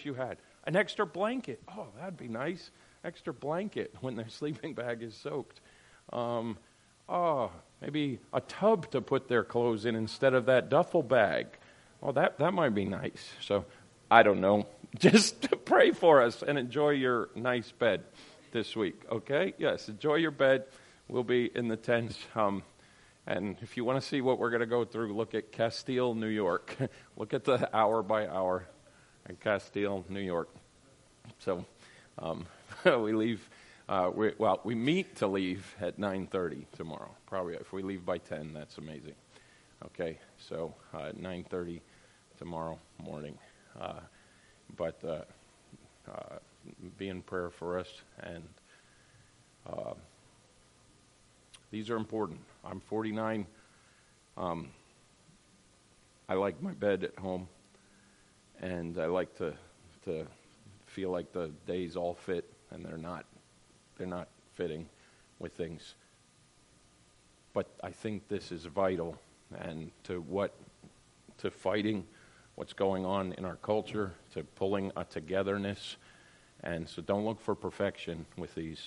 you had. An extra blanket. Oh, that'd be nice. Extra blanket when their sleeping bag is soaked. Maybe a tub to put their clothes in instead of that duffel bag. Oh, that might be nice. So, I don't know. Just pray for us and enjoy your nice bed this week, okay? Yes, enjoy your bed. We'll be in the tents. And if you want to see what we're going to go through, look at Castile, New York. Look at the hour by hour in Castile, New York. So we leave. We meet to leave at 9:30 tomorrow. Probably if we leave by 10, that's amazing. Okay, so 9:30 tomorrow morning. But be in prayer for us, and these are important. I'm 49. I like my bed at home, and I like to feel like the days all fit, and they're not fitting with things. But I think this is vital, and to fighting what's going on in our culture, to pulling a togetherness. And so don't look for perfection with these.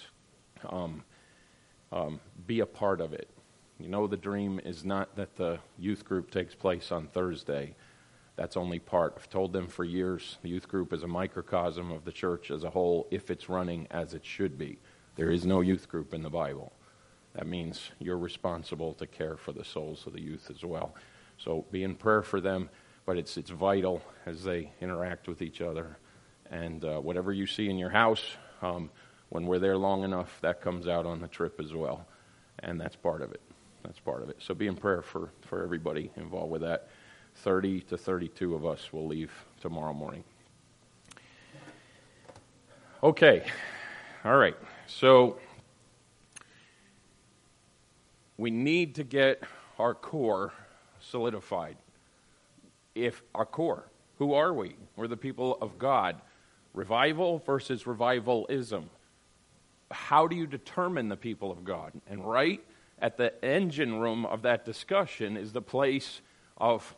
Be a part of it. You know, the dream is not that the youth group takes place on Thursday. That's only part. I've told them for years, the youth group is a microcosm of the church as a whole if it's running as it should be. There is no youth group in the Bible. That means you're responsible to care for the souls of the youth as well. So be in prayer for them, but it's vital as they interact with each other. And whatever you see in your house, when we're there long enough, that comes out on the trip as well. And that's part of it. That's part of it. So be in prayer for everybody involved with that. 30 to 32 of us will leave tomorrow morning. Okay. All right. So we need to get our core solidified. If our core, who are we? We're the people of God. Revival versus revivalism. How do you determine the people of God? And right at the engine room of that discussion is the place of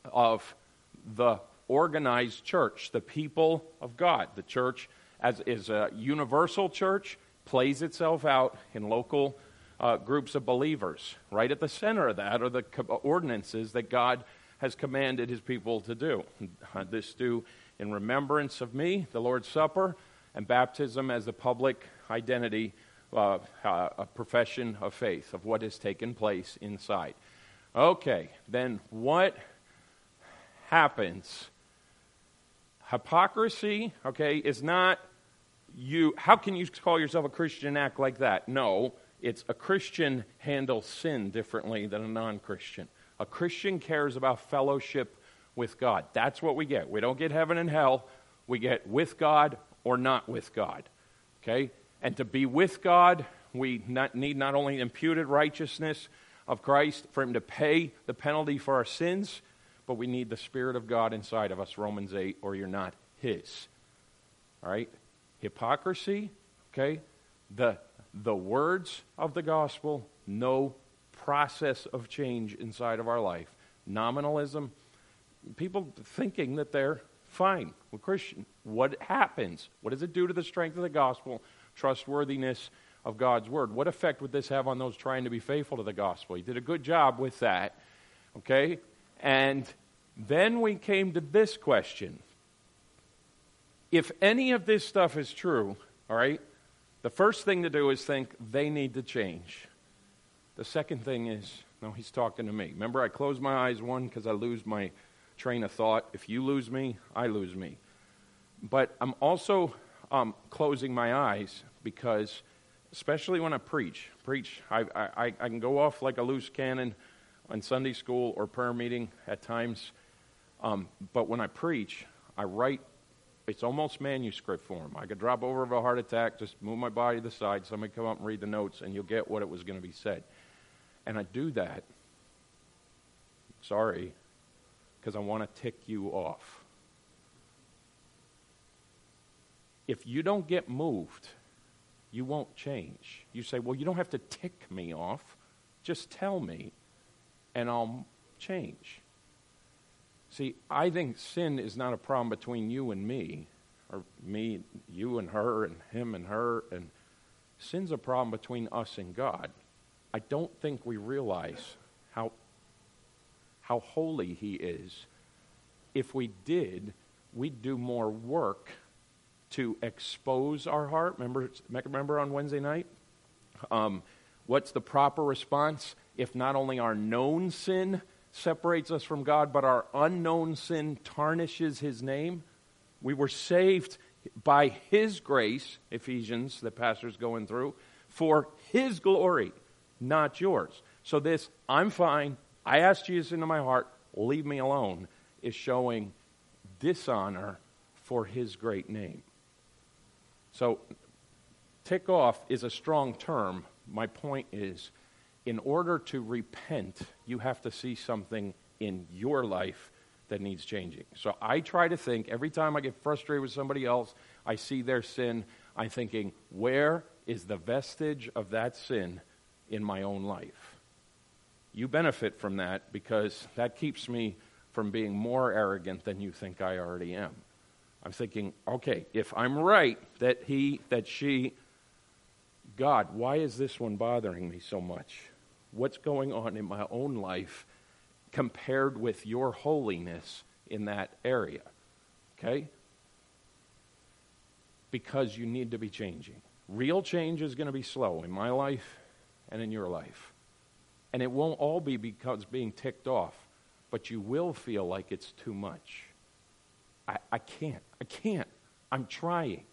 the organized church, the people of God. The church as is a universal church, plays itself out in local groups of believers. Right at the center of that are the ordinances that God has commanded his people to do. This do in remembrance of me, the Lord's Supper, and baptism as the public identity, a profession of faith of what has taken place inside. Okay, then what happens? Hypocrisy, okay, is not you. How can you call yourself a Christian and act like that? No, it's a Christian handles sin differently than a non-Christian. A Christian cares about fellowship with God. That's what we get. We don't get heaven and hell. We get with God or not with God. Okay? And to be with God, we need not only imputed righteousness of Christ for him to pay the penalty for our sins, but we need the Spirit of God inside of us, Romans 8, or you're not his. All right? Hypocrisy, okay? The words of the gospel, no process of change inside of our life. Nominalism, people thinking that they're fine with Christian. What happens? What does it do to the strength of the gospel? Trustworthiness of God's word. What effect would this have on those trying to be faithful to the gospel? He did a good job with that. Okay? And then we came to this question. If any of this stuff is true, all right, the first thing to do is think they need to change. The second thing is, no, he's talking to me. Remember, I close my eyes, one, because I lose my train of thought. If you lose me, I lose me. But I'm also closing my eyes because, especially when I preach, I can go off like a loose cannon on Sunday school or prayer meeting at times. But when I preach, I write. It's almost manuscript form. I could drop over of a heart attack, just move my body to the side, somebody come up and read the notes, and you'll get what it was going to be said. And I do that, sorry, because I want to tick you off. If you don't get moved, you won't change. You say, well, you don't have to tick me off. Just tell me, and I'll change. See, I think sin is not a problem between you and me. or me, you and her, and him and her, and sin's a problem between us and God. I don't think we realize how holy he is. If we did, we'd do more work to expose our heart. Remember on Wednesday night? What's the proper response? If not only our known sin separates us from God, but our unknown sin tarnishes his name. We were saved by his grace, Ephesians, that pastor's going through, for his glory, not yours. So this, I'm fine, I asked Jesus into my heart, leave me alone, is showing dishonor for his great name. So, tick off is a strong term. My point is, in order to repent, you have to see something in your life that needs changing. So I try to think, every time I get frustrated with somebody else, I see their sin, I'm thinking, where is the vestige of that sin in my own life? You benefit from that because that keeps me from being more arrogant than you think I already am. I'm thinking, okay, if I'm right that he, that she, God, why is this one bothering me so much? What's going on in my own life compared with your holiness in that area? Okay? Because you need to be changing. Real change is going to be slow in my life and in your life. And it won't all be because being ticked off, but you will feel like it's too much. I can't. I'm trying.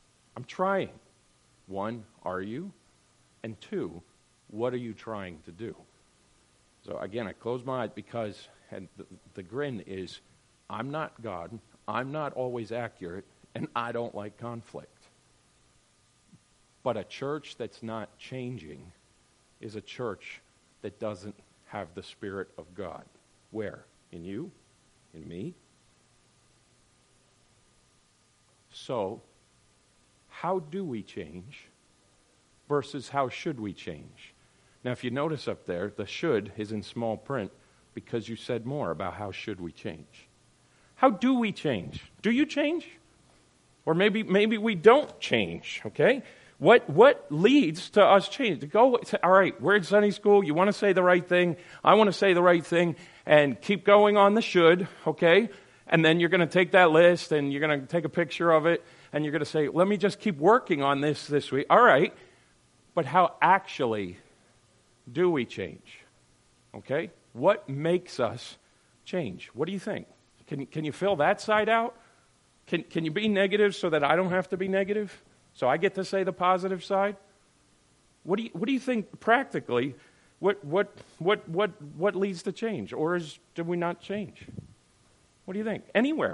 One, are you? And two, what are you trying to do? So again, I close my eyes because and the grin is, I'm not God, I'm not always accurate, and I don't like conflict. But a church that's not changing is a church that doesn't have the Spirit of God. Where? In you? In me? So, how do we change versus how should we change? Now, if you notice up there, the should is in small print because you said more about how should we change. How do we change? Do you change? Or maybe we don't change, okay? What leads to us change? To go, all right, we're in Sunday school, you want to say the right thing, I want to say the right thing, and keep going on the should, okay? And then you're going to take that list and you're going to take a picture of it and you're going to say, let me just keep working on this week. All right, but how actually do we change? Okay? What makes us change? What do you think? Can you fill that side out? Can you be negative so that I don't have to be negative? So I get to say the positive side? What do you think practically? What leads to change? Or do we not change? What do you think? Anywhere.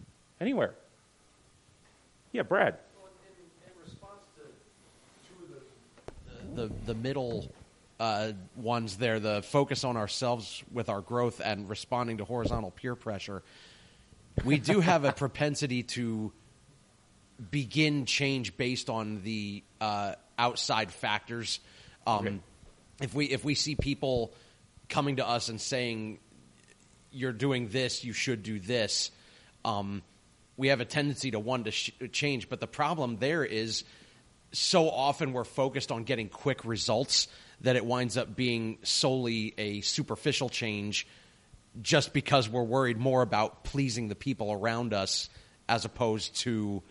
Yeah, Brad. Well, in response to two of the middle ones there, the focus on ourselves with our growth and responding to horizontal peer pressure, we do have a propensity to begin change based on the outside factors. Okay. If we see people coming to us and saying, you're doing this, you should do this, we have a tendency to want to change. But the problem there is so often we're focused on getting quick results that it winds up being solely a superficial change just because we're worried more about pleasing the people around us as opposed to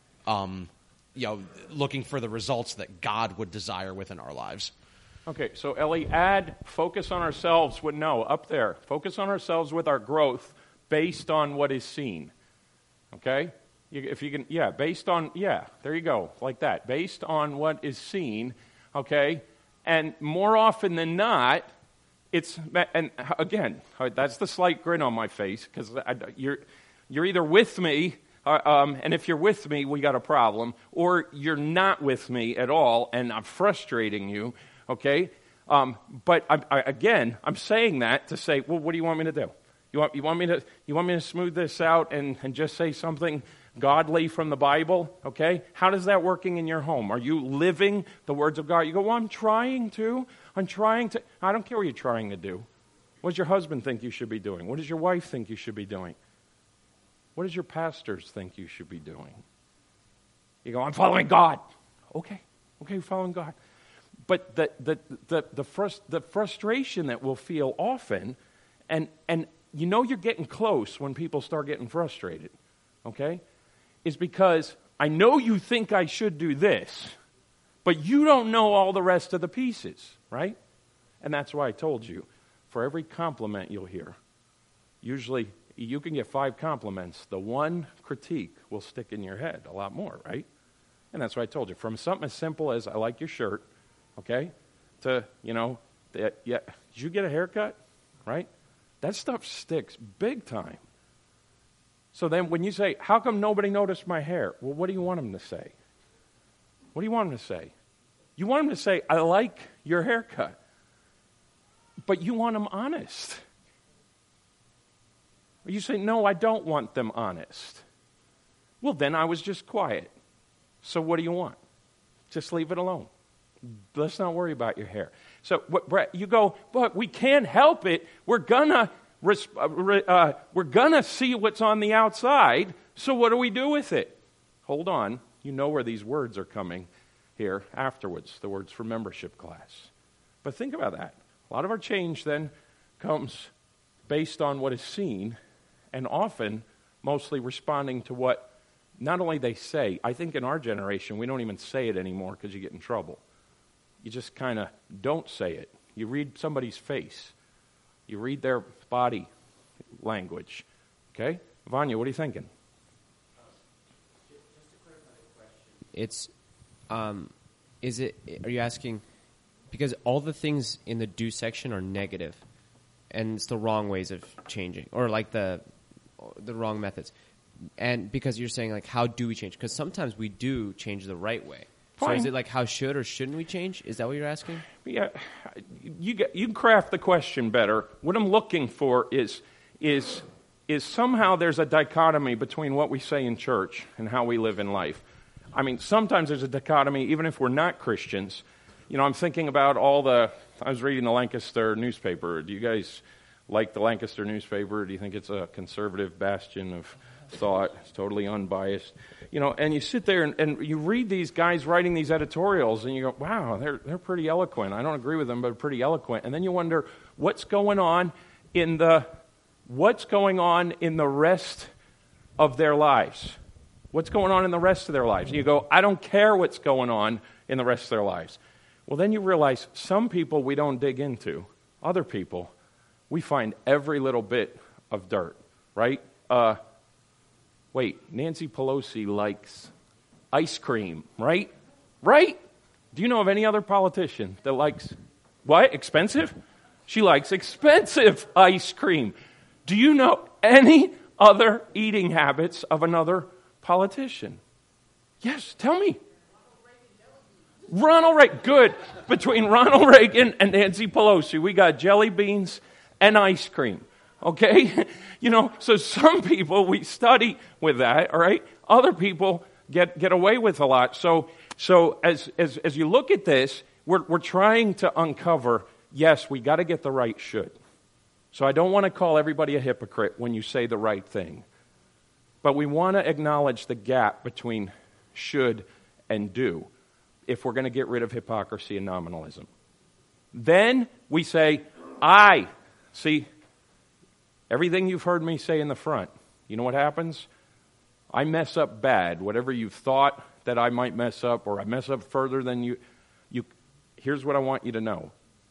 looking for the results that God would desire within our lives. Okay, so Ellie, add focus on ourselves with up there. Focus on ourselves with our growth based on what is seen. Okay? If you can, based on, there you go, like that. Based on what is seen, okay? And more often than not, and again, that's the slight grin on my face, because you're either with me, and if you're with me, we got a problem, or you're not with me at all, and I'm frustrating you, okay? But I'm saying that to say, well, what do you want me to do? You want me to smooth this out and just say something godly from the Bible? Okay? How does that working in your home? Are you living the words of God? You go, well, I'm trying to. I don't care what you're trying to do. What does your husband think you should be doing? What does your wife think you should be doing? What does your pastors think you should be doing? You go, I'm following God. Okay, you're following God. But the frustration that we'll feel often, and you know you're getting close when people start getting frustrated, okay, is because I know you think I should do this, but you don't know all the rest of the pieces, right? And that's why I told you, for every compliment you'll hear, usually you can get 5 compliments. The one critique will stick in your head a lot more, right? And that's why I told you, from something as simple as, I like your shirt, okay, to, did you get a haircut, right? That stuff sticks big time. So then when you say, how come nobody noticed my hair? Well, what do you want them to say? What do you want them to say? You want them to say, I like your haircut. But you want them honest. You say, no, I don't want them honest. Well, then I was just quiet. So what do you want? Just leave it alone. Let's not worry about your hair. So, Brett, you go, but we can't help it. We're gonna see what's on the outside. So what do we do with it? Hold on. You know where these words are coming here afterwards, the words for membership class. But think about that. A lot of our change then comes based on what is seen, and often mostly responding to what not only they say. I think in our generation, we don't even say it anymore because you get in trouble. You just kind of don't say it. You read somebody's face. You read their body language. Okay? Vanya, what are you thinking? Just to clarify the question. Are you asking, because all the things in the do section are negative, and it's the wrong ways of changing, or like the wrong methods. And because you're saying, like, how do we change? Because sometimes we do change the right way. Fine. So is it like, how should or shouldn't we change? Is that what you're asking? Yeah, you can craft the question better. What I'm looking for is somehow there's a dichotomy between what we say in church and how we live in life. I mean, sometimes there's a dichotomy even if we're not Christians. I'm thinking about I was reading the Lancaster newspaper. Do you guys like the Lancaster newspaper? Do you think it's a conservative bastion of thought? It's totally unbiased. And you sit there and you read these guys writing these editorials and you go, wow, they're pretty eloquent. I don't agree with them, but they're pretty eloquent. And then you wonder what's going on in the rest of their lives. What's going on in the rest of their lives? And you go, I don't care what's going on in the rest of their lives. Well, then you realize some people we don't dig into. Other people, we find every little bit of dirt, right? Wait, Nancy Pelosi likes ice cream, right? Right? Do you know of any other politician that likes, what, expensive? She likes expensive ice cream. Do you know any other eating habits of another politician? Yes, tell me. Ronald Reagan, good. Between Ronald Reagan and Nancy Pelosi, we got jelly beans and ice cream. Okay? So some people, we study with that, all right? Other people get away with a lot. So as you look at this, we're trying to uncover, yes, we got to get the right should. So I don't want to call everybody a hypocrite when you say the right thing. But we want to acknowledge the gap between should and do if we're going to get rid of hypocrisy and nominalism. Then we say, see, everything you've heard me say in the front, you know what happens? I mess up bad. Whatever you've thought that I might mess up, or I mess up further than you. Here's what I want you to know.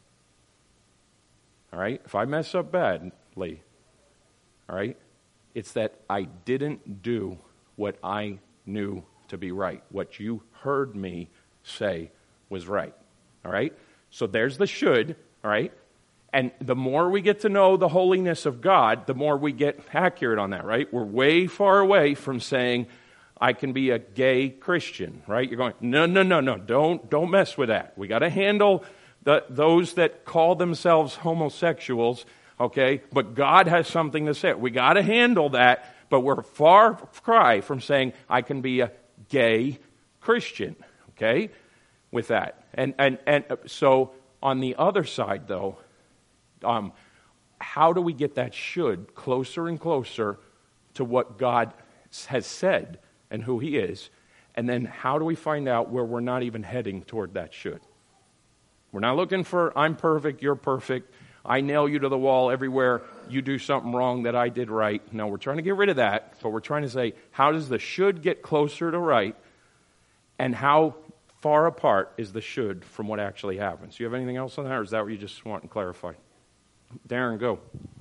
All right? If I mess up badly, all right, it's that I didn't do what I knew to be right. What you heard me say was right. All right? So there's the should, all right? And the more we get to know the holiness of God, the more we get accurate on that, right? We're way far away from saying, I can be a gay Christian, right? You're going, no, don't mess with that. We got to handle those that call themselves homosexuals, okay? But God has something to say. We got to handle that, but we're far cry from saying, I can be a gay Christian, okay? With that. And so on the other side, though, how do we get that should closer and closer to what God has said and who He is, And then how do we find out where we're not even heading toward that should? We're not looking for, I'm perfect, you're perfect, I nail you to the wall everywhere, you do something wrong that I did right. No, we're trying to get rid of that, but we're trying to say, how does the should get closer to right, and how far apart is the should from what actually happens? Do you have anything else on that, or is that what you just want to clarify? Darren, go.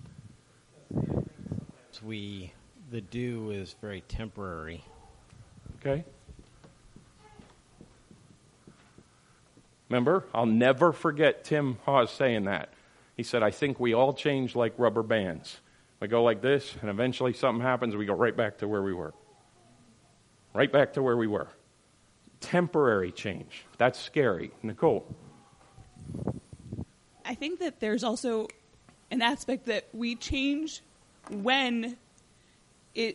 The do is very temporary. Okay. Remember, I'll never forget Tim Hawes saying that. He said, I think we all change like rubber bands. We go like this, and eventually something happens, and we go right back to where we were. Right back to where we were. Temporary change. That's scary. Nicole? I think that there's also an aspect that we change when it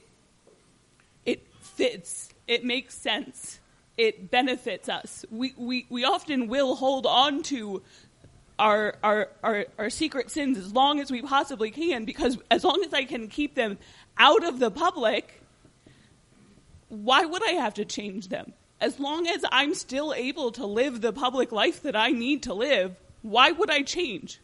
fits, it makes sense, it benefits us. We often will hold on to our secret sins as long as we possibly can, because as long as I can keep them out of the public, why would I have to change them? As long as I'm still able to live the public life that I need to live, why would I change?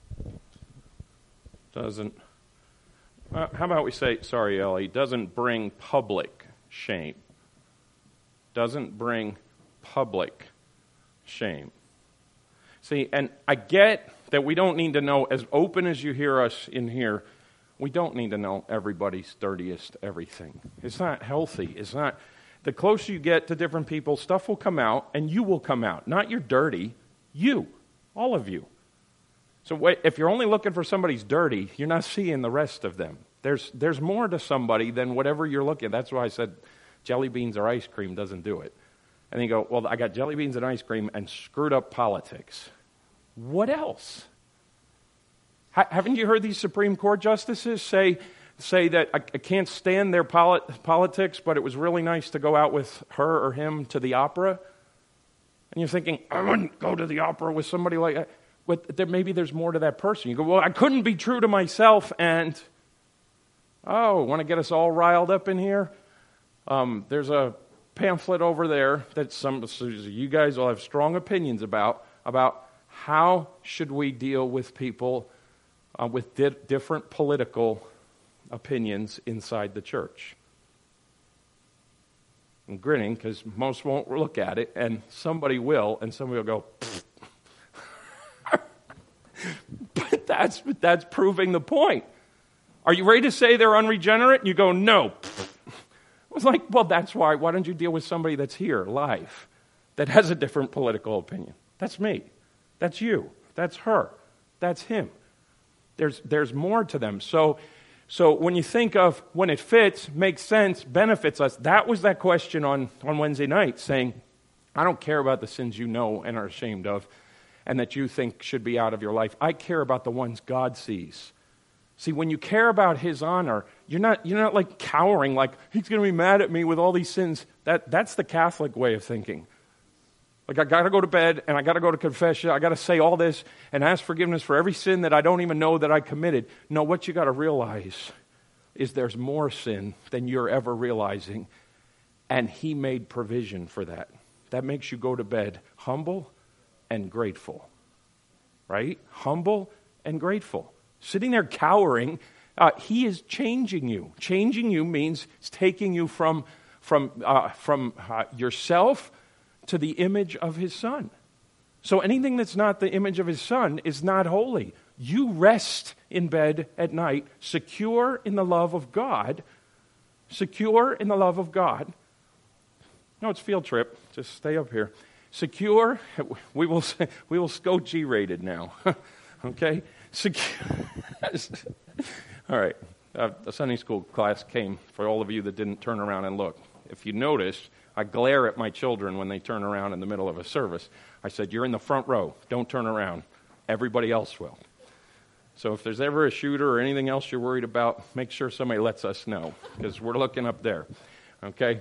Doesn't. How about we say, sorry, Ellie, doesn't bring public shame. Doesn't bring public shame. See, and I get that we don't need to know, as open as you hear us in here, we don't need to know everybody's dirtiest everything. It's not healthy. It's not. The closer you get to different people, stuff will come out, and you will come out. Not you're dirty, you, all of you. So if you're only looking for somebody's dirty, you're not seeing the rest of them. There's more to somebody than whatever you're looking at. That's why I said jelly beans or ice cream doesn't do it. And you go, well, I got jelly beans and ice cream and screwed up politics. What else? Haven't you heard these Supreme Court justices say that I can't stand their politics, but it was really nice to go out with her or him to the opera? And you're thinking, I wouldn't go to the opera with somebody like that. But maybe there's more to that person. You go, well, I couldn't be true to myself, and, want to get us all riled up in here? There's a pamphlet over there that you guys will have strong opinions about how should we deal with people with different political opinions inside the church. I'm grinning because most won't look at it, and somebody will, and somebody will go, pfft. But that's proving the point. Are you ready to say they're unregenerate? And you go, no. I was like, well, that's why. Why don't you deal with somebody that's here, live, that has a different political opinion? That's me. That's you. That's her. That's him. There's more to them. So when you think of when it fits, makes sense, benefits us, that was that question on Wednesday night, saying, I don't care about the sins you know and are ashamed of and that you think should be out of your life. I care about the ones God sees. See, when you care about His honor, you're not like cowering, like He's going to be mad at me with all these sins. That's the Catholic way of thinking. Like I got to go to bed and I got to go to confession. I got to say all this and ask forgiveness for every sin that I don't even know that I committed. No, what you got to realize is there's more sin than you're ever realizing, and He made provision for that. That makes you go to bed humble and grateful, right? Humble and grateful. Sitting there cowering, He is changing you. Changing you means it's taking you from yourself to the image of His Son. So anything that's not the image of His Son is not holy. You rest in bed at night, secure in the love of God. Secure in the love of God. No, it's field trip. Just stay up here. Secure. We will go G-rated now. Okay? Secure. All right. The Sunday school class came for all of you that didn't turn around and look. If you notice, I glare at my children when they turn around in the middle of a service. I said, you're in the front row. Don't turn around. Everybody else will. So if there's ever a shooter or anything else you're worried about, make sure somebody lets us know, because we're looking up there. Okay?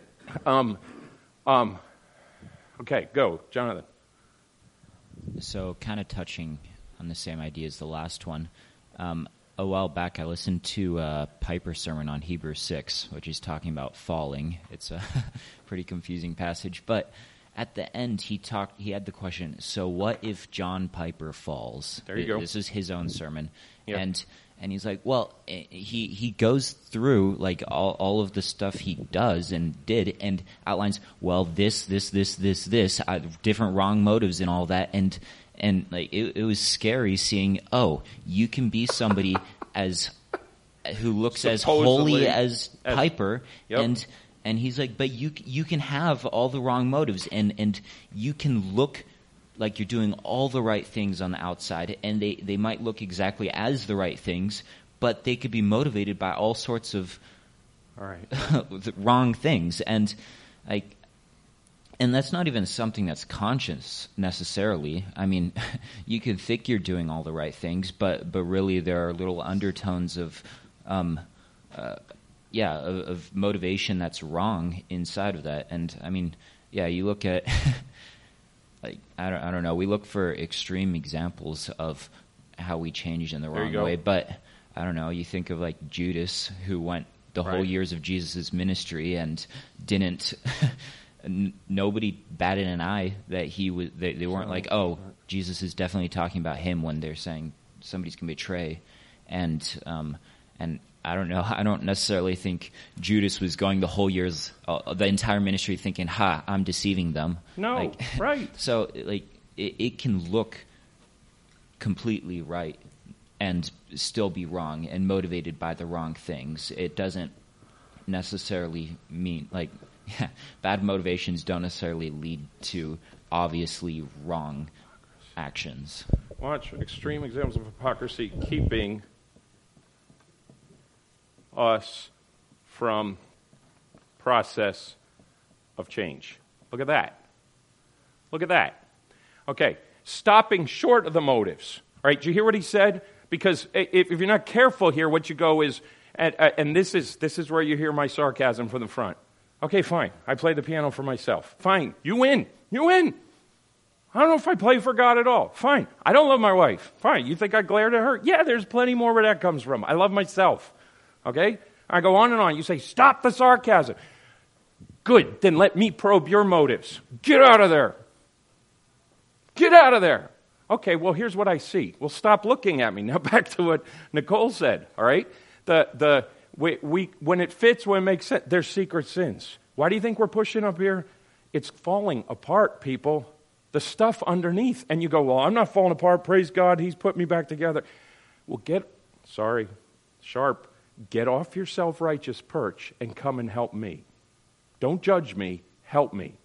Okay, go. Jonathan. So kind of touching on the same idea as the last one. A while back, I listened to a Piper sermon on Hebrews 6, which is talking about falling. It's a pretty confusing passage, but at the end, he had the question, so what if John Piper falls? There you go. This is his own sermon. Yep. And he's like, well, he goes through like all of the stuff he does and did and outlines, well, this, different wrong motives and all that. And like it was scary seeing, you can be somebody who looks as holy as Piper, yep. and he's like, but you can have all the wrong motives and you can look like you're doing all the right things on the outside, and they might look exactly as the right things, but they could be motivated by all sorts of wrong things, and that's not even something that's conscious necessarily. I mean, you could think you're doing all the right things, but really there are little undertones of motivation that's wrong inside of that. And I mean, you look at like I don't know. We look for extreme examples of how we changed in the wrong way, but I don't know. You think of like Judas, who went the whole years of Jesus' ministry and didn't. Nobody batted an eye that he was. They weren't like, oh, Jesus is definitely talking about him when they're saying somebody's going to betray, and I don't know. I don't necessarily think Judas was going the whole years, the entire ministry, thinking, "Ha, I'm deceiving them." No, right. So, like, it can look completely right and still be wrong and motivated by the wrong things. It doesn't necessarily mean bad motivations don't necessarily lead to obviously wrong actions. Watch extreme examples of hypocrisy keeping us from process of change. Look at that. Look at that. Okay, stopping short of the motives. All right, did you hear what he said? Because if you're not careful here, what you go is, and this is where you hear my sarcasm from the front. Okay, fine. I play the piano for myself. Fine. You win. You win. I don't know if I play for God at all. Fine. I don't love my wife. Fine. You think I glared at her? Yeah, there's plenty more where that comes from. I love myself. Okay? I go on and on. You say, stop the sarcasm. Good. Then let me probe your motives. Get out of there. Get out of there. Okay, well, here's what I see. Well, stop looking at me. Now back to what Nicole said, all right? When it fits, when it makes sense, there's secret sins. Why do you think we're pushing up here? It's falling apart, people. The stuff underneath. And you go, well, I'm not falling apart. Praise God, He's put me back together. Well, get off your self-righteous perch and come and help me. Don't judge me. Help me.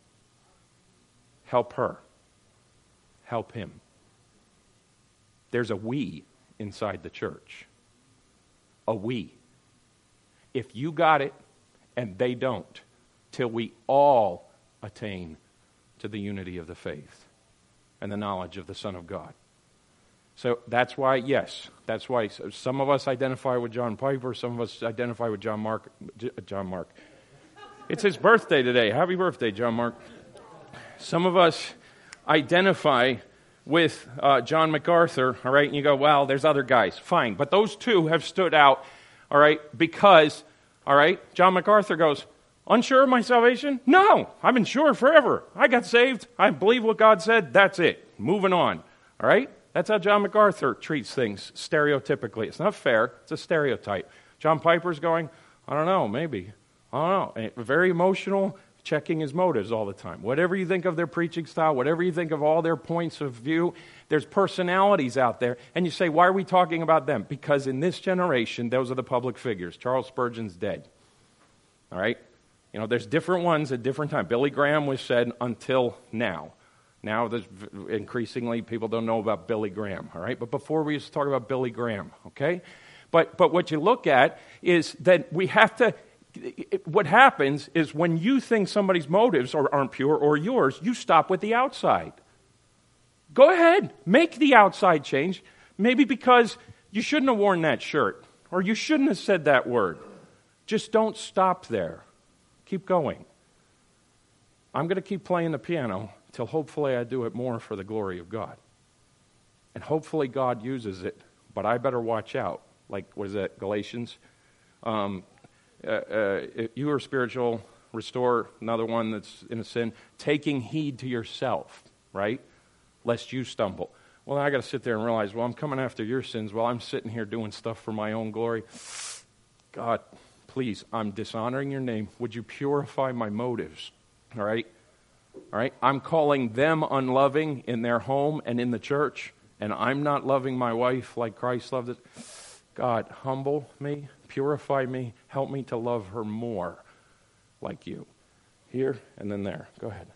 Help her. Help him. There's a we inside the church. A we. If you got it and they don't, till we all attain to the unity of the faith and the knowledge of the Son of God. So that's why some of us identify with John Piper, some of us identify with John Mark. It's his birthday today. Happy birthday, John Mark. Some of us identify with John MacArthur, all right, and you go, well, there's other guys. Fine, but those two have stood out, all right, because, all right, John MacArthur goes, unsure of my salvation? No, I've been sure forever. I got saved. I believe what God said. That's it. Moving on, all right? That's how John MacArthur treats things stereotypically. It's not fair. It's a stereotype. John Piper's going, I don't know, maybe. I don't know. And very emotional, checking his motives all the time. Whatever you think of their preaching style, whatever you think of all their points of view, there's personalities out there. And you say, why are we talking about them? Because in this generation, those are the public figures. Charles Spurgeon's dead. All right? You know, there's different ones at different times. Billy Graham was said until now. Now, there's increasingly, people don't know about Billy Graham, all right? But before, we used to talk about Billy Graham, okay? But what you look at is that we have to, what happens is when you think somebody's motives aren't pure or yours, you stop with the outside. Go ahead, make the outside change. Maybe because you shouldn't have worn that shirt, or you shouldn't have said that word. Just don't stop there. Keep going. I'm going to keep playing the piano till hopefully I do it more for the glory of God. And hopefully God uses it, but I better watch out, like, what is that, Galatians? If you are spiritual, restore another one that's in a sin, taking heed to yourself, right? Lest you stumble. Well, I got to sit there and realize, well, I'm coming after your sins while I'm sitting here doing stuff for my own glory. God, please, I'm dishonoring your name. Would you purify my motives? All right? All right? I'm calling them unloving in their home and in the church, and I'm not loving my wife like Christ loved it. God, humble me, purify me, help me to love her more like you. Here and then there. Go ahead.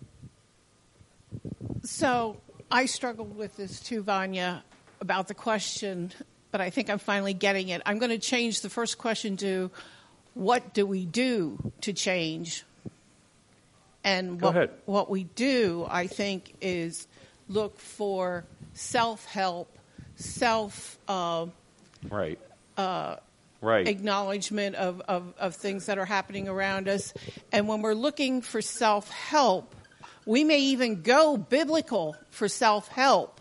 So I struggled with this too, Vanya, about the question, but I think I'm finally getting it. I'm going to change the first question to, what do we do to change? And what we do, I think, is look for self-help, right. Acknowledgement of things that are happening around us. And when we're looking for self-help, we may even go biblical for self-help,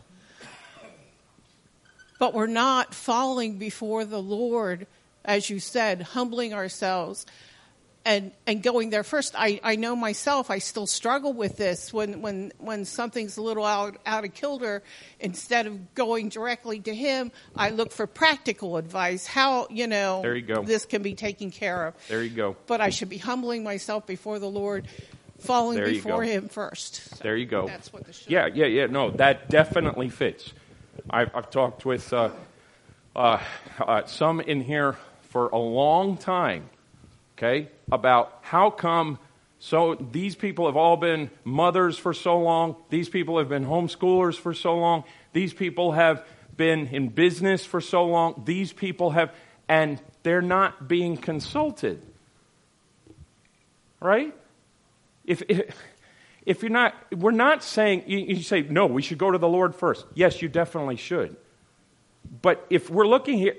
but we're not falling before the Lord, as you said, humbling ourselves and going there first. I know myself, I still struggle with this when something's a little out of kilter. Instead of going directly to him, I look for practical advice, how, there you go. This can be taken care of. There you go. But I should be humbling myself before the Lord, falling before him first. So there you go. That's what the show Yeah. No, that definitely fits. I've talked with some in here for a long time, okay, about how come so these people have all been mothers for so long, these people have been homeschoolers for so long, these people have been in business for so long, these people have, and they're not being consulted, right? If you're not, we're not saying, you say, no, we should go to the Lord first. Yes, you definitely should. But if we're looking here,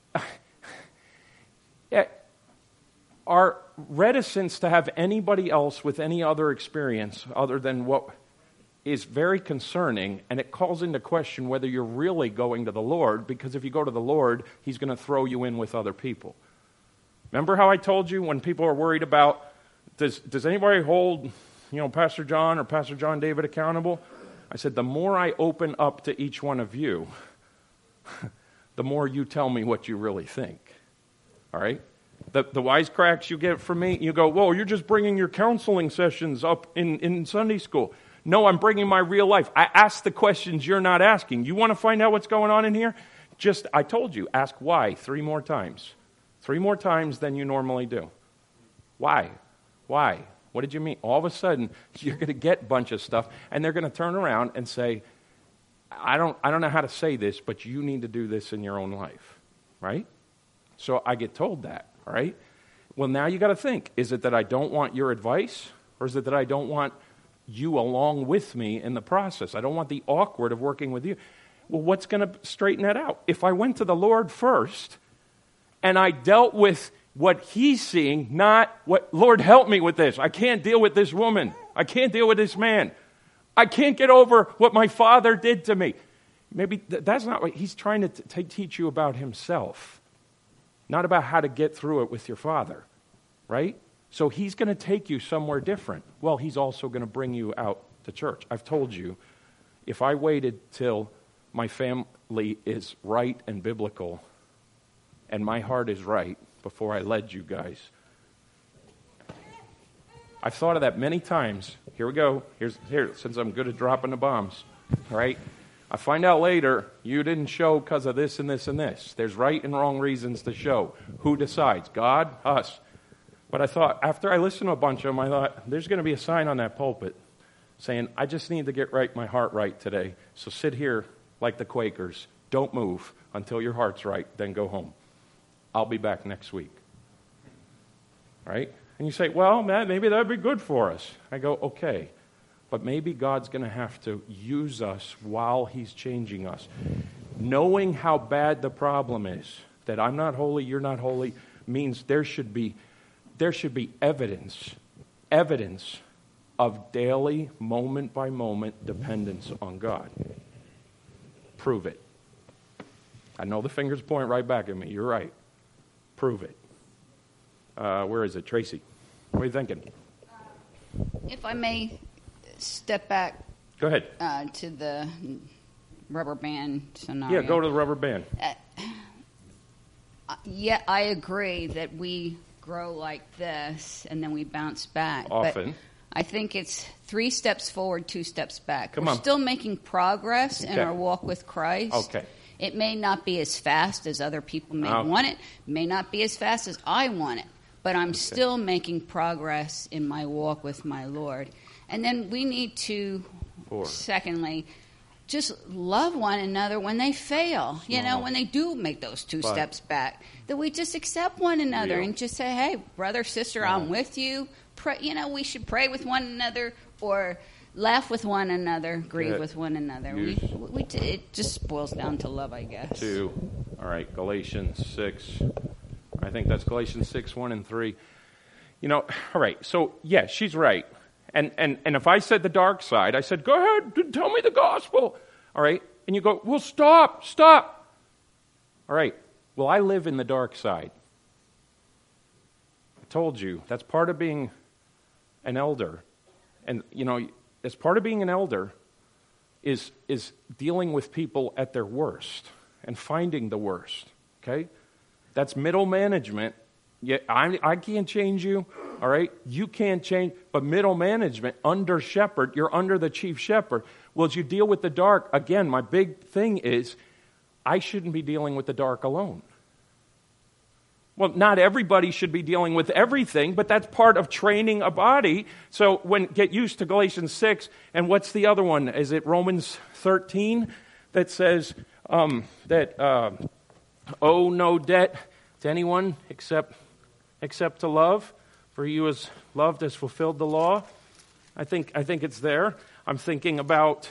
our reticence to have anybody else with any other experience other than what is very concerning, and it calls into question whether you're really going to the Lord, because if you go to the Lord, he's going to throw you in with other people. Remember how I told you when people are worried about, does anybody hold, Pastor John or Pastor John David accountable? I said, the more I open up to each one of you, the more you tell me what you really think. All right? The wisecracks you get from me, you go, whoa, you're just bringing your counseling sessions up in Sunday school. No, I'm bringing my real life. I ask the questions you're not asking. You want to find out what's going on in here? I told you, ask why 3 more times. 3 more times than you normally do. Why? Why? What did you mean? All of a sudden, you're going to get a bunch of stuff, and they're going to turn around and say, I don't know how to say this, but you need to do this in your own life, right? So I get told that, all right? Well, now you got to think, is it that I don't want your advice, or is it that I don't want you along with me in the process? I don't want the awkward of working with you. Well, what's going to straighten that out? If I went to the Lord first, and I dealt with what he's seeing, not what, Lord, help me with this. I can't deal with this woman. I can't deal with this man. I can't get over what my father did to me. Maybe that's not what he's trying to teach you about himself, not about how to get through it with your father, right? So he's going to take you somewhere different. Well, he's also going to bring you out to church. I've told you, if I waited till my family is right and biblical and my heart is right before I led you guys, I've thought of that many times. Here we go. Here, since I'm good at dropping the bombs, right? I find out later, you didn't show because of this and this and this. There's right and wrong reasons to show. Who decides? God? Us. But I thought, after I listened to a bunch of them, I thought, there's going to be a sign on that pulpit saying, I just need to get my heart right today. So sit here like the Quakers. Don't move until your heart's right, then go home. I'll be back next week. Right? And you say, well, man, maybe that would be good for us. I go, okay. But maybe God's going to have to use us while he's changing us. Knowing how bad the problem is, that I'm not holy, you're not holy, means there should be evidence of daily, moment-by-moment dependence on God. Prove it. I know the fingers point right back at me. You're right. Prove it. Where is it? Tracy, what are you thinking? If I may step back. Go ahead. To the rubber band scenario. Yeah, go to the rubber band. Yeah, I agree that we grow like this and then we bounce back. Often. But I think it's 3 steps forward, 2 steps back. Come We're on. still making progress in Okay. our walk with Christ. Okay. It may not be as fast as other people may Okay. want it. May not be as fast as I want it. But I'm still making progress in my walk with my Lord. And then we need to, secondly, just love one another when they fail. You know, when they do make those 2 steps back. That we just accept one another and just say, hey, brother, sister, I'm with you. Pray, you know, we should pray with one another or laugh with one another, grieve with one another. It just boils down to love, I guess. 2. All right, Galatians 6. I think that's Galatians 6, 1 and 3. You know, all right, so, yeah, she's right. And if I said the dark side, I said, go ahead, tell me the gospel. All right, and you go, well, stop. All right, well, I live in the dark side. I told you, that's part of being an elder. And, you know, as part of being an elder is dealing with people at their worst and finding the worst, okay? That's middle management. Yeah, I can't change you, all right? You can't change, but middle management, under shepherd, you're under the chief shepherd. Well, as you deal with the dark, again, my big thing is I shouldn't be dealing with the dark alone. Well, not everybody should be dealing with everything, but that's part of training a body. So get used to Galatians 6, and what's the other one? Is it Romans 13 that says that owe no debt to anyone except to love, for you as loved has fulfilled the law? I think it's there. I'm thinking about,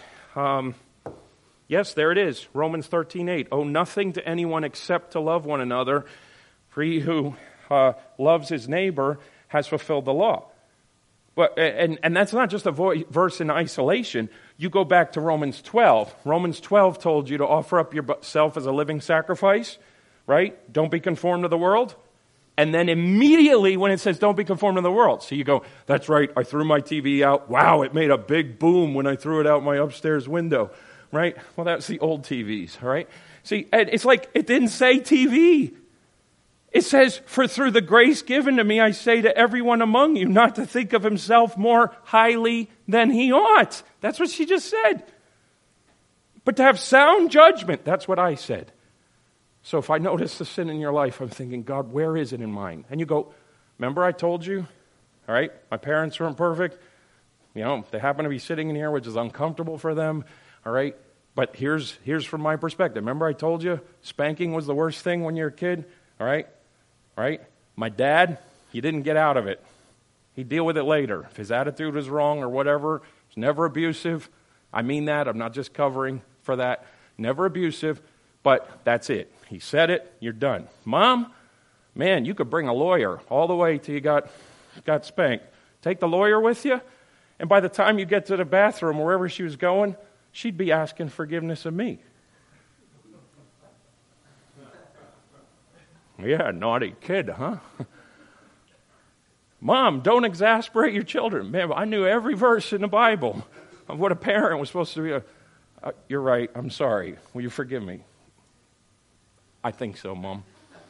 yes, there it is, Romans 13:8. Owe nothing to anyone except to love one another, for he who loves his neighbor has fulfilled the law. But, and that's not just a verse in isolation. You go back to Romans 12. Romans 12 told you to offer up yourself as a living sacrifice, right? Don't be conformed to the world. And then immediately when it says don't be conformed to the world, so you go, that's right, I threw my TV out. Wow, it made a big boom when I threw it out my upstairs window, right? Well, that's the old TVs, all right? See, it's like it didn't say TV. It says, for through the grace given to me, I say to everyone among you not to think of himself more highly than he ought. That's what she just said. But to have sound judgment, that's what I said. So if I notice the sin in your life, I'm thinking, God, where is it in mine? And you go, remember I told you? All right, my parents weren't perfect. You know, they happen to be sitting in here, which is uncomfortable for them. All right, but here's from my perspective. Remember I told you spanking was the worst thing when you're a kid? All right? Right? My dad, he didn't get out of it. He'd deal with it later. If his attitude was wrong or whatever, he was never abusive. I mean that. I'm not just covering for that. Never abusive, but that's it. He said it, you're done. Mom, man, you could bring a lawyer all the way till you got spanked. Take the lawyer with you, and by the time you get to the bathroom, wherever she was going, she'd be asking forgiveness of me. Yeah, naughty kid, huh? Mom, don't exasperate your children. Man, I knew every verse in the Bible of what a parent was supposed to be. You're right, I'm sorry. Will you forgive me? I think so, Mom.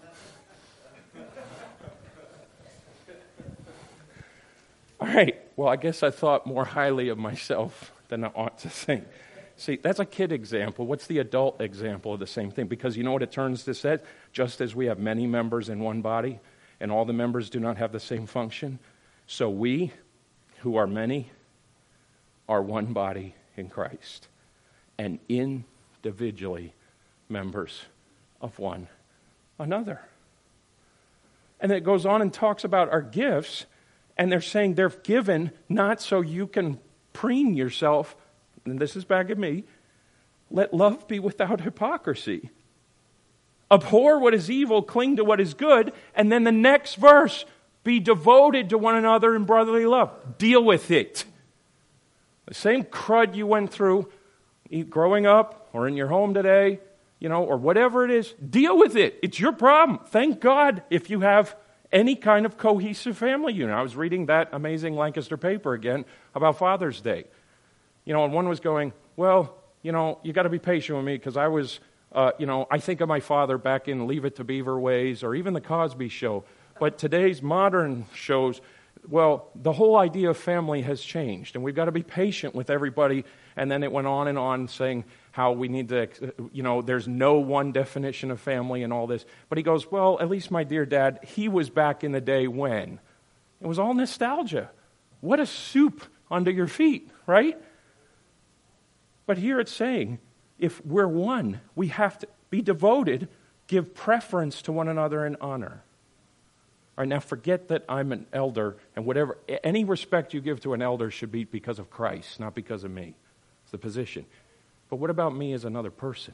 All right, well, I guess I thought more highly of myself than I ought to think. See, that's a kid example. What's the adult example of the same thing? Because you know what it turns to say? Just as we have many members in one body, and all the members do not have the same function, so we, who are many, are one body in Christ, and individually members of one another. And it goes on and talks about our gifts, and they're saying they're given not so you can preen yourself, and this is back at me, let love be without hypocrisy. Abhor what is evil, cling to what is good, and then the next verse, be devoted to one another in brotherly love. Deal with it. The same crud you went through growing up or in your home today, or whatever it is, deal with it. It's your problem. Thank God if you have any kind of cohesive family unit. I was reading that amazing Lancaster paper again about Father's Day. And one was going, well, you got to be patient with me because I was, I think of my father back in Leave It to Beaver ways or even The Cosby Show. But today's modern shows, well, the whole idea of family has changed, and we've got to be patient with everybody. And then it went on and on saying how we need to, there's no one definition of family and all this. But he goes, well, at least my dear dad, he was back in the day when. It was all nostalgia. What a soup under your feet, right? But here it's saying, if we're one, we have to be devoted, give preference to one another in honor. All right, now forget that I'm an elder, and whatever, any respect you give to an elder should be because of Christ, not because of me. It's the position. But what about me as another person?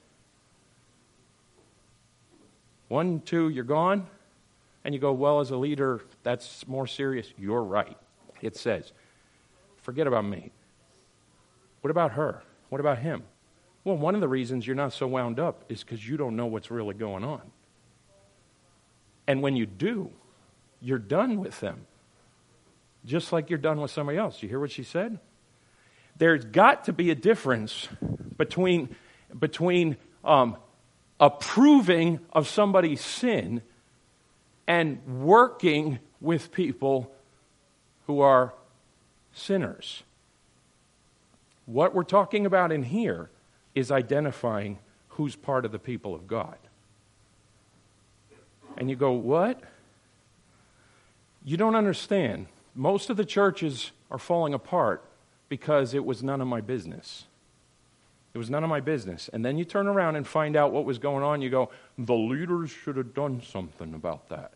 1, 2, you're gone, and you go, well, as a leader, that's more serious. You're right. It says, forget about me. What about her? What about him? Well, one of the reasons you're not so wound up is because you don't know what's really going on. And when you do, you're done with them. Just like you're done with somebody else. You hear what she said? There's got to be a difference between approving of somebody's sin and working with people who are sinners. What we're talking about in here is identifying who's part of the people of God. And you go, what? You don't understand. Most of the churches are falling apart because it was none of my business. It was none of my business. And then you turn around and find out what was going on. You go, the leaders should have done something about that.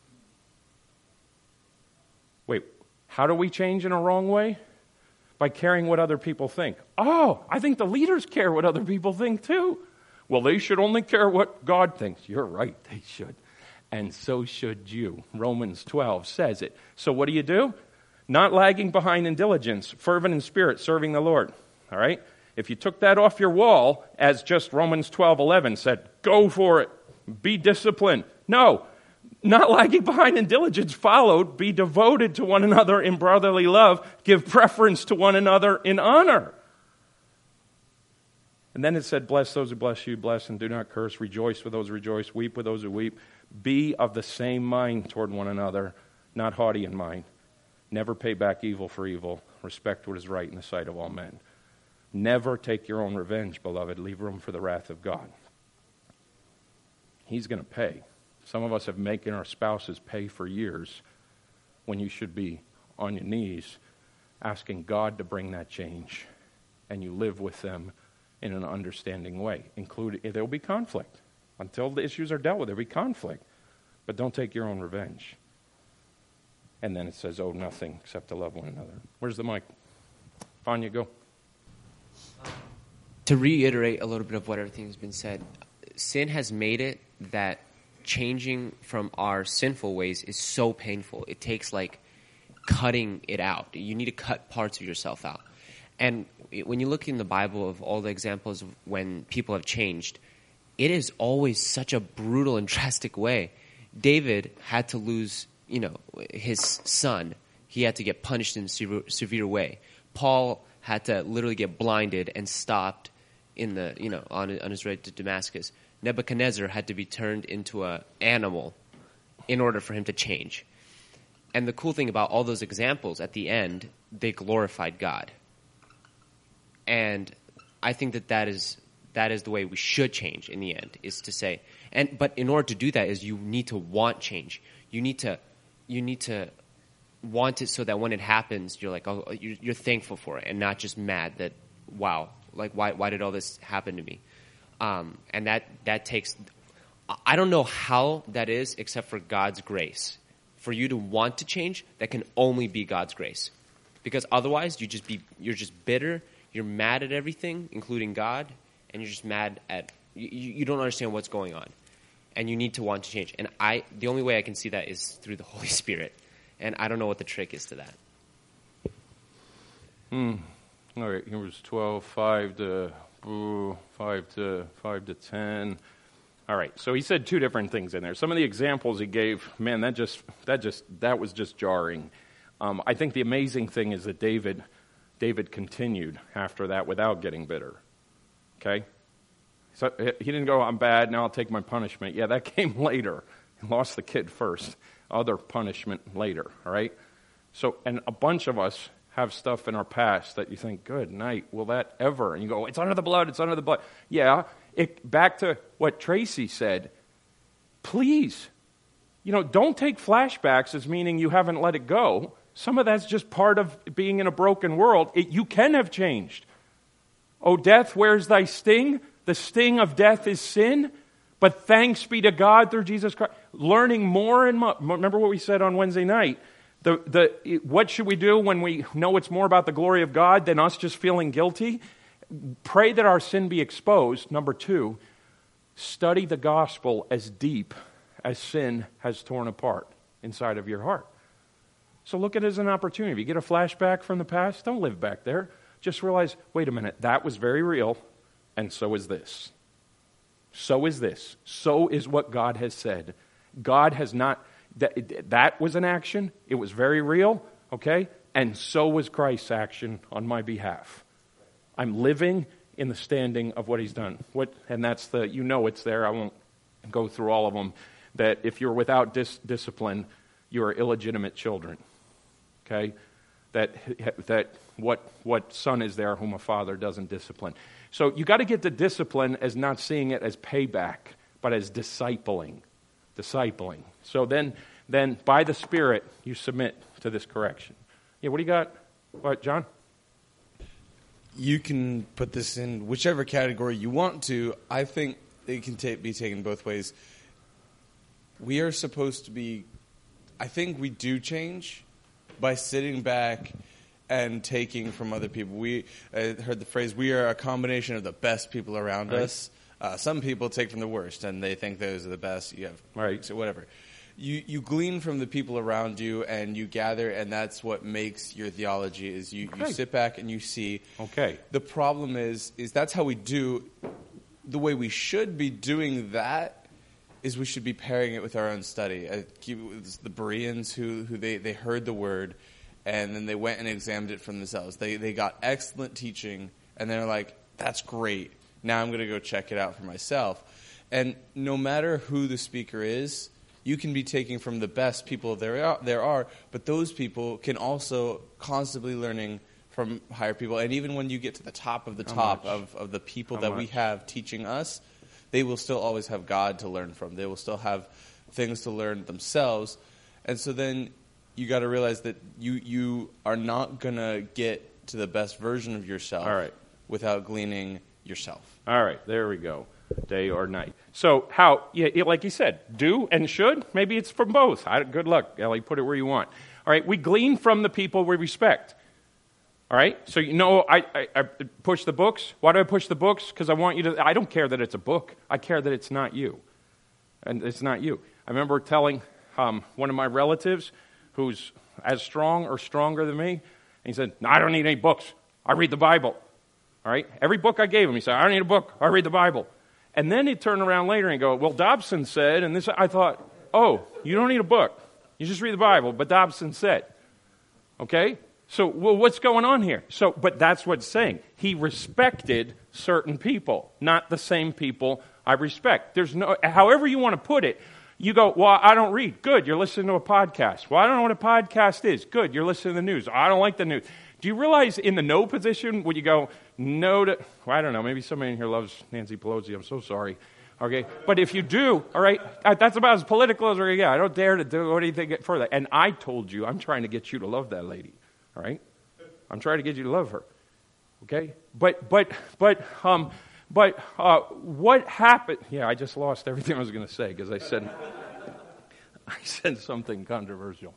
Wait, how do we change in a wrong way? By caring what other people think. Oh, I think the leaders care what other people think too. Well, they should only care what God thinks. You're right, they should. And so should you. Romans 12 says it. So what do? Not lagging behind in diligence, fervent in spirit, serving the Lord. All right? If you took that off your wall, as just Romans 12:11 said, go for it. Be disciplined. No. Not lagging behind in diligence followed, be devoted to one another in brotherly love, give preference to one another in honor. And then it said, bless those who bless you, bless and do not curse, rejoice with those who rejoice, weep with those who weep. Be of the same mind toward one another, not haughty in mind. Never pay back evil for evil, respect what is right in the sight of all men. Never take your own revenge, beloved, leave room for the wrath of God. He's going to pay. Some of us have making our spouses pay for years when you should be on your knees asking God to bring that change, and you live with them in an understanding way. There will be conflict. Until the issues are dealt with, there will be conflict. But don't take your own revenge. And then it says, oh, nothing except to love one another. Where's the mic? Vanya, go. To reiterate a little bit of what everything has been said, sin has made it that changing from our sinful ways is so painful. It takes cutting it out. You need to cut parts of yourself out. And when you look in the Bible of all the examples of when people have changed, it is always such a brutal and drastic way. David had to lose, his son. He had to get punished in a severe way. Paul had to literally get blinded and stopped in the, on his way to Damascus. Nebuchadnezzar had to be turned into an animal in order for him to change. And the cool thing about all those examples, at the end, they glorified God. And I think that is the way we should change in the end, is to say, but in order to do that is you need to want change. You need to want it so that when it happens, you're like, oh, you're thankful for it and not just mad that, wow, why did all this happen to me? And that takes, I don't know how that is except for God's grace. For you to want to change, that can only be God's grace. Because otherwise, you're just bitter, you're mad at everything, including God, and you're just mad at, you don't understand what's going on. And you need to want to change. And the only way I can see that is through the Holy Spirit. And I don't know what the trick is to that. All right, Hebrews 12:5 to 5 to 10. All right, so he said two different things in there. Some of the examples he gave, man, that was just jarring. I think the amazing thing is that David continued after that without getting bitter. Okay? So he didn't go, I'm bad, now I'll take my punishment. Yeah, that came later. He lost the kid first. Other punishment later, all right? So, and a bunch of us have stuff in our past that you think, good night, will that ever? And you go, it's under the blood, it's under the blood. Yeah, back to what Tracy said, please, don't take flashbacks as meaning you haven't let it go. Some of that's just part of being in a broken world. You can have changed. O death, where's thy sting? The sting of death is sin. But thanks be to God through Jesus Christ. Learning more and more. Remember what we said on Wednesday night. What should we do when we know it's more about the glory of God than us just feeling guilty? Pray that our sin be exposed. Number 2, study the gospel as deep as sin has torn apart inside of your heart. So look at it as an opportunity. If you get a flashback from the past, don't live back there. Just realize, wait a minute, that was very real, and so is this. So is this. So is what God has said. God has not, that was an action. It was very real, okay? And so was Christ's action on my behalf. I'm living in the standing of what he's done. And that's it's there. I won't go through all of them. That if you're without discipline, you are illegitimate children, okay? That what son is there whom a father doesn't discipline? So you got to get to discipline as not seeing it as payback, but as discipling. So then by the Spirit, you submit to this correction. Yeah, what do you got? What, John? You can put this in whichever category you want to. I think it can be taken both ways. We are supposed to be, I think we do change by sitting back and taking from other people. I heard the phrase, we are a combination of the best people around us. Some people take from the worst, and they think those are the best. You have, right. So whatever. You glean from the people around you, and you gather, and that's what makes your theology, is you sit back and you see. Okay. The problem is that's how we do. The way we should be doing that is we should be pairing it with our own study. The Bereans who they heard the word, and then they went and examined it for themselves. They got excellent teaching, and they're like, that's great. Now I'm going to go check it out for myself. And no matter who the speaker is, you can be taking from the best people there are, but those people can also constantly learning from higher people. And even when you get to the top of the of the people that we have teaching us, they will still always have God to learn from. They will still have things to learn themselves. And so then you got to realize that you are not going to get to the best version of yourself without gleaning yourself. All right, there we go. Day or night. So how, like you said, do and should? Maybe it's from both. Good luck, Ellie. Put it where you want. All right, we glean from the people we respect. All right, so I push the books. Why do I push the books? Because I want you to, I don't care that it's a book. I care that it's not you. And it's not you. I remember telling one of my relatives who's as strong or stronger than me, and he said, no, I don't need any books. I read the Bible. All right, every book I gave him, he said, I don't need a book. I read the Bible. And then he'd turn around later and go, well, Dobson said, and this, I thought, oh, you don't need a book. You just read the Bible, but Dobson said. Okay? So, well, what's going on here? But that's what it's saying. He respected certain people, not the same people I respect. There's no, however you want to put it, you go, well, I don't read. Good, you're listening to a podcast. Well, I don't know what a podcast is. Good, you're listening to the news. I don't like the news. Do you realize in the no position, would you go, no to, well, I don't know, maybe somebody in here loves Nancy Pelosi. I'm so sorry. Okay, but if you do, all right, that's about as political as we're going to get. I don't dare to do anything further. And I told you, I'm trying to get you to love that lady. All right? I'm trying to get you to love her. Okay? But what happened? Yeah, I just lost everything I was going to say because I said something controversial.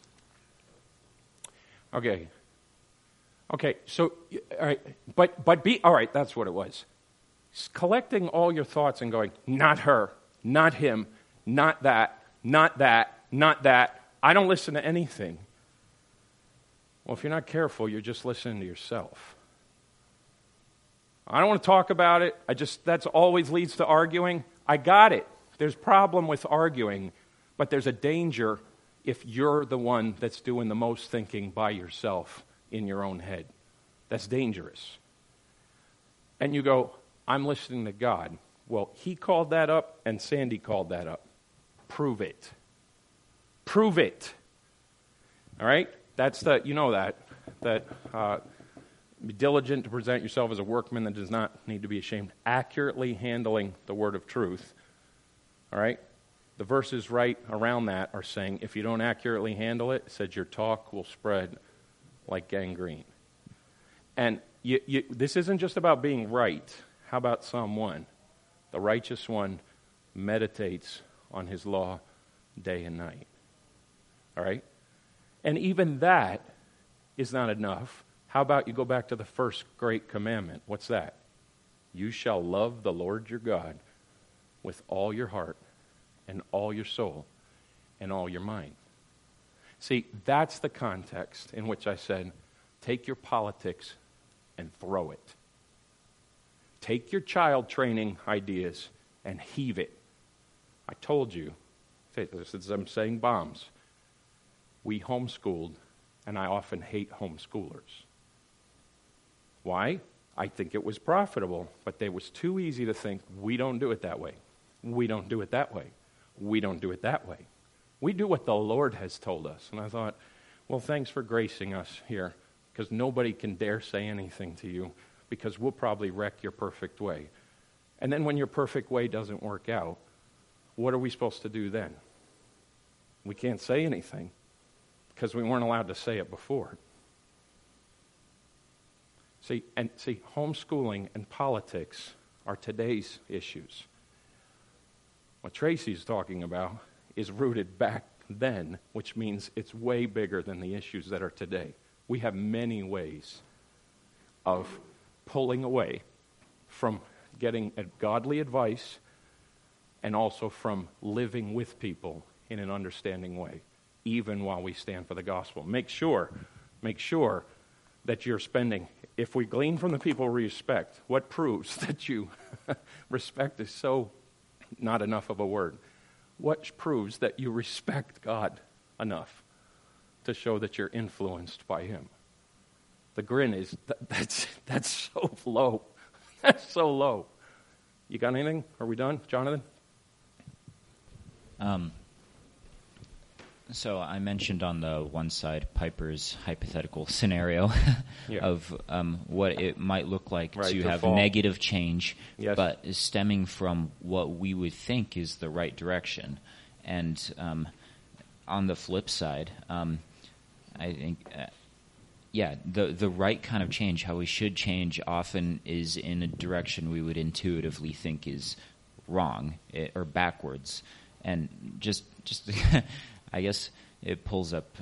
Okay, so, all right, all right, that's what it was. Collecting all your thoughts and going, not her, not him, not that, not that, not that. I don't listen to anything. Well, if you're not careful, you're just listening to yourself. I don't want to talk about it. That's always leads to arguing. I got it. There's a problem with arguing, but there's a danger if you're the one that's doing the most thinking by yourself in your own head. That's dangerous. And you go, I'm listening to God. Well, he called that up and Sandy called that up. Prove it. Prove it. All right? That's that be diligent to present yourself as a workman that does not need to be ashamed, accurately handling the word of truth. All right? The verses right around that are saying if you don't accurately handle it, it says your talk will spread like gangrene. And this isn't just about being right. How about Psalm 1? The righteous one meditates on his law day and night. All right? And even that is not enough. How about you go back to the first great commandment? What's that? You shall love the Lord your God with all your heart and all your soul and all your mind. See, that's the context in which I said, take your politics and throw it. Take your child training ideas and heave it. I told you, as I'm saying bombs, we homeschooled, and I often hate homeschoolers. Why? I think it was profitable, but it was too easy to think, we don't do it that way. We don't do it that way. We don't do it that way. We do what the Lord has told us. And I thought, well, thanks for gracing us here, because nobody can dare say anything to you, because we'll probably wreck your perfect way. And then when your perfect way doesn't work out, what are we supposed to do then? We can't say anything, because we weren't allowed to say it before. See, homeschooling and politics are today's issues. What Tracy's talking about is rooted back then, which means it's way bigger than the issues that are today. We have many ways of pulling away from getting godly advice and also from living with people in an understanding way, even while we stand for the gospel. Make sure that you're spending. If we glean from the people we respect, what proves that you respect is so not enough of a word? What proves that you respect God enough to show that you're influenced by Him? The grin is, that's so low. That's so low. You got anything? Are we done? Jonathan? So I mentioned on the one side Piper's hypothetical scenario of what it might look like to have negative change, but stemming from what we would think is the right direction. And on the flip side, I think, the right kind of change, how we should change, often is in a direction we would intuitively think is wrong or backwards. And just I guess it pulls up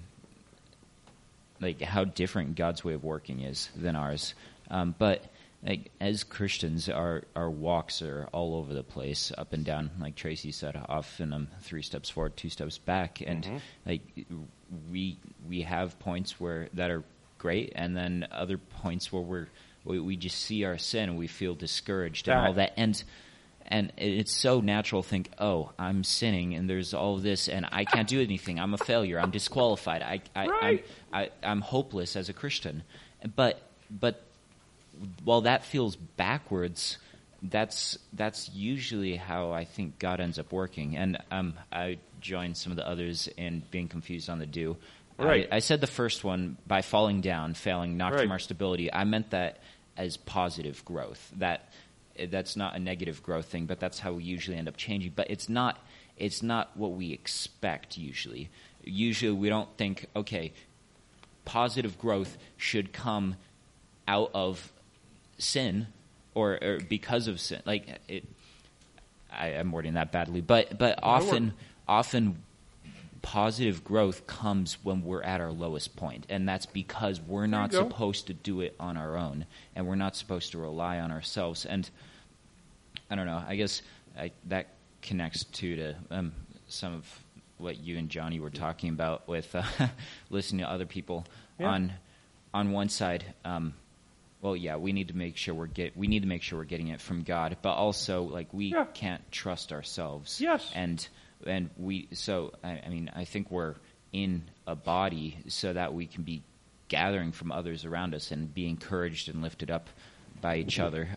like how different God's way of working is than ours. But like, as Christians, our walks are all over the place, up and down. Like Tracy said, often 3 steps forward, 2 steps back, and like we have points that are great, and then other points where we just see our sin and we feel discouraged and all that. And it's so natural to think, oh, I'm sinning, and there's all of this, and I can't do anything. I'm a failure. I'm disqualified. I'm hopeless as a Christian. But while that feels backwards, that's usually how I think God ends up working. And I join some of the others in being confused on the do. Right. I said the first one, by falling down, failing, knocked from our stability. I meant that as positive growth. That's not a negative growth thing, but that's how we usually end up changing. But it's not what we expect usually. Usually we don't think, okay, positive growth should come out of sin or because of sin. Like I'm wording that badly, but often positive growth comes when we're at our lowest point, and that's because we're not supposed to do it on our own, and we're not supposed to rely on ourselves. And I don't know, I guess that connects to some of what you and Johnny were talking about with listening to other people. On one side, well, yeah, we need to make sure we're getting it from God, but also like we can't trust ourselves. Yes. And we, so I mean, I think we're in a body so that we can be gathering from others around us and be encouraged and lifted up by each other.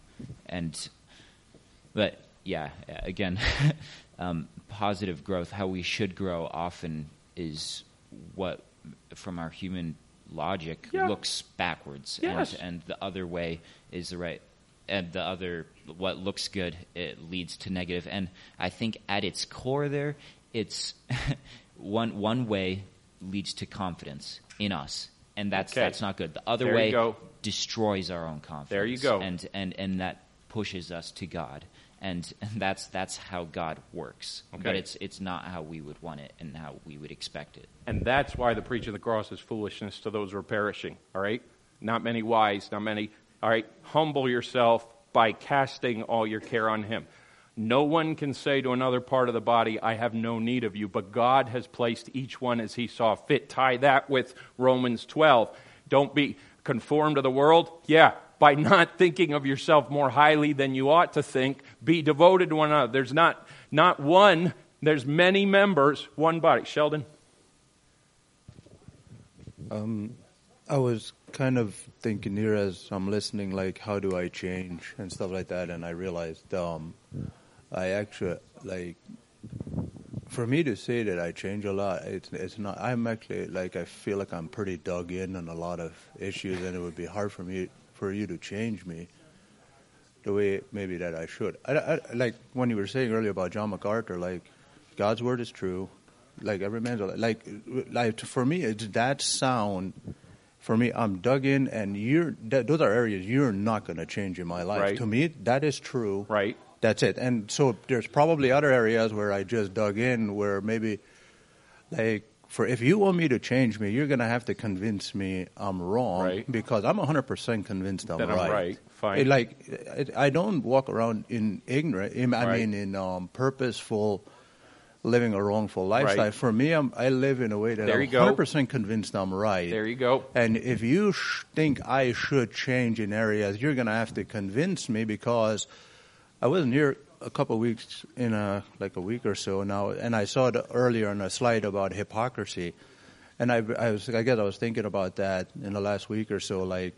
But yeah, again, positive growth, how we should grow often is what, from our human logic, looks backwards. Yes. And the other way is the right. And the other, what looks good, it leads to negative. And I think at its core there, it's one way leads to confidence in us. And that's not good. The other way destroys our own confidence. There you go. And that pushes us to God. And that's how God works. Okay. But it's not how we would want it and how we would expect it. And that's why the preaching of the cross is foolishness to those who are perishing, all right? Not many wise, not many. All right, humble yourself by casting all your care on him. No one can say to another part of the body, I have no need of you, but God has placed each one as he saw fit. Tie that with Romans 12. Don't be conformed to the world. Yeah, by not thinking of yourself more highly than you ought to think. Be devoted to one another. There's not one, there's many members, one body. Sheldon? I was kind of thinking here as I'm listening, like, how do I change and stuff like that, and I realized I actually, like, for me to say that I change a lot, it's not, I'm actually, like, I feel like I'm pretty dug in on a lot of issues, and it would be hard for you to change me the way maybe that I should. I like, when you were saying earlier about John MacArthur, like, God's word is true, like, every man's, like for me, it's that sound. For me, I'm dug in, and those are areas you're not going to change in my life. Right. To me, that is true. Right. That's it. And so there's probably other areas where I just dug in where maybe, like, if you want me to change me, you're going to have to convince me I'm wrong. Right. Because I'm 100% convinced I'm That right. I'm right. Fine. I don't walk around in ignorant, in purposeful living a wrongful lifestyle. Right. For me, I live in a way that There I'm you go. 100% convinced I'm right. There you go. And if you think I should change in areas, you're going to have to convince me, because I wasn't here a couple of weeks, a week or so now, and I saw it earlier on a slide about hypocrisy. And I was thinking about that in the last week or so, like,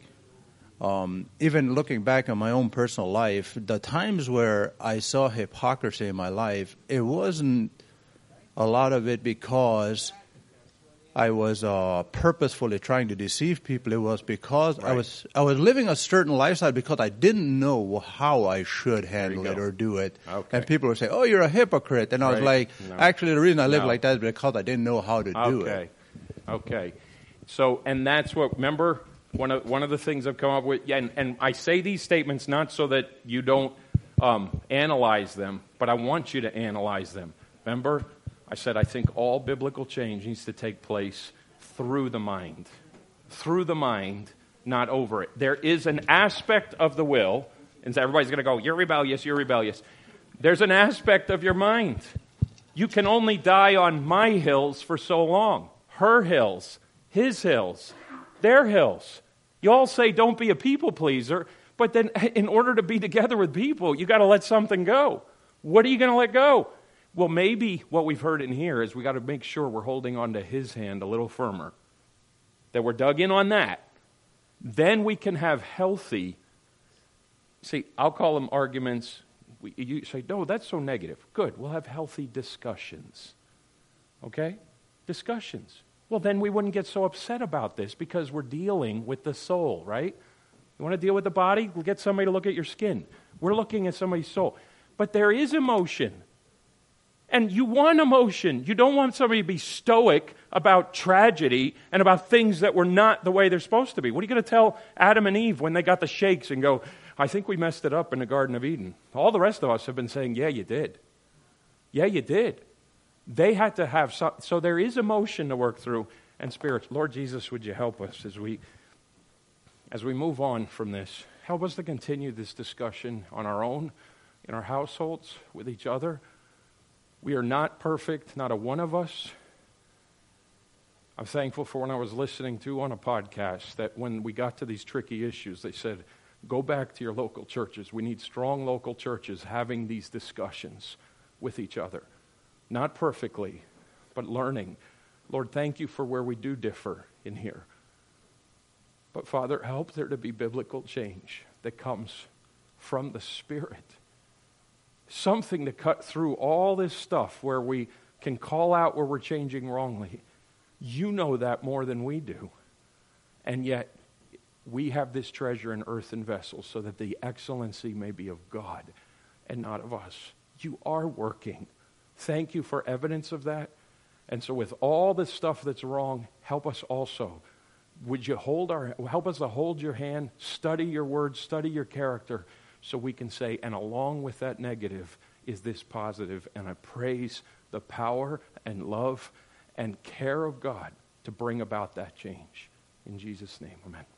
even looking back on my own personal life, the times where I saw hypocrisy in my life, it wasn't a lot of it because I was purposefully trying to deceive people. It was because I was living a certain lifestyle because I didn't know how I should handle it or do it. Okay. And people would say, "Oh, you're a hypocrite," and I was like, No. "Actually, the reason I live No. like that is because I didn't know how to do it." Okay. So, and that's what, remember, one of the things I've come up with, and I say these statements not so that you don't analyze them, but I want you to analyze them. Remember, I said I think all biblical change needs to take place through the mind. Through the mind, not over it. There is an aspect of the will, and so everybody's going to go, you're rebellious. There's an aspect of your mind. You can only die on my hills for so long. Her hills, his hills, their hills. You all say don't be a people pleaser, but then in order to be together with people, you got to let something go. What are you going to let go? Well, maybe what we've heard in here is we got to make sure we're holding on to his hand a little firmer, that we're dug in on that. Then we can have healthy, see, I'll call them arguments. You say, no, that's so negative. Good, we'll have healthy discussions. Okay? Discussions. Well, then we wouldn't get so upset about this because we're dealing with the soul, right? You want to deal with the body? We'll get somebody to look at your skin. We're looking at somebody's soul. But there is emotion. And you want emotion. You don't want somebody to be stoic about tragedy and about things that were not the way they're supposed to be. What are you going to tell Adam and Eve when they got the shakes and go, I think we messed it up in the Garden of Eden? All the rest of us have been saying, yeah, you did. Yeah, you did. They had to have so there is emotion to work through and spirits. Lord Jesus, would you help us as we move on from this? Help us to continue this discussion on our own, in our households, with each other. We are not perfect, not a one of us. I'm thankful for when I was listening to on a podcast that when we got to these tricky issues, they said, go back to your local churches. We need strong local churches having these discussions with each other. Not perfectly, but learning. Lord, thank you for where we do differ in here. But Father, help there to be biblical change that comes from the Spirit. Something to cut through all this stuff where we can call out where we're changing wrongly. You know that more than we do. And yet, we have this treasure in earthen vessels so that the excellency may be of God and not of us. You are working. Thank you for evidence of that. And so with all the stuff that's wrong, help us also. Would you help us to hold your hand, study your words, study your character, so we can say, and along with that negative is this positive. And I praise the power and love and care of God to bring about that change. In Jesus' name, amen.